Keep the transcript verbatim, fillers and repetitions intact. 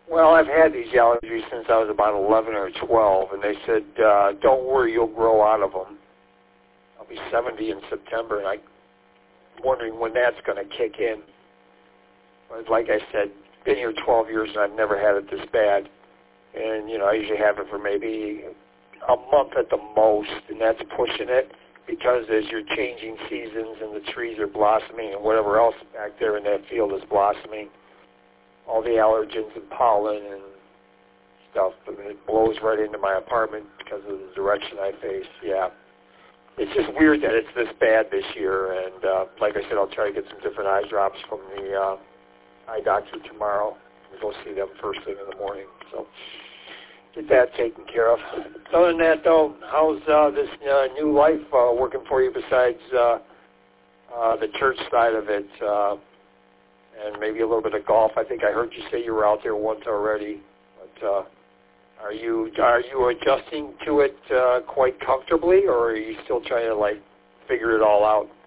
Well, I've had these allergies since I was about eleven or twelve, and they said, uh, don't worry, you'll grow out of them. I'll be seventy in September, and I'm wondering when that's going to kick in. But like I said, been here twelve years, and I've never had it this bad. And, you know, I usually have it for maybe a month at the most, and that's pushing it, because as you're changing seasons and the trees are blossoming and whatever else back there in that field is blossoming, all the allergens and pollen and stuff, I mean, it blows right into my apartment because of the direction I face. Yeah. It's just weird that it's this bad this year, and uh, like I said, I'll try to get some different eye drops from the uh, eye doctor tomorrow. We'll go see them first thing in the morning. So get that taken care of. Other than that, though, how's uh, this uh, new life uh, working for you besides uh, uh, the church side of it? Uh, and maybe a little bit of golf. I think I heard you say you were out there once already. But uh, are you are you adjusting to it uh, quite comfortably, or are you still trying to like figure it all out?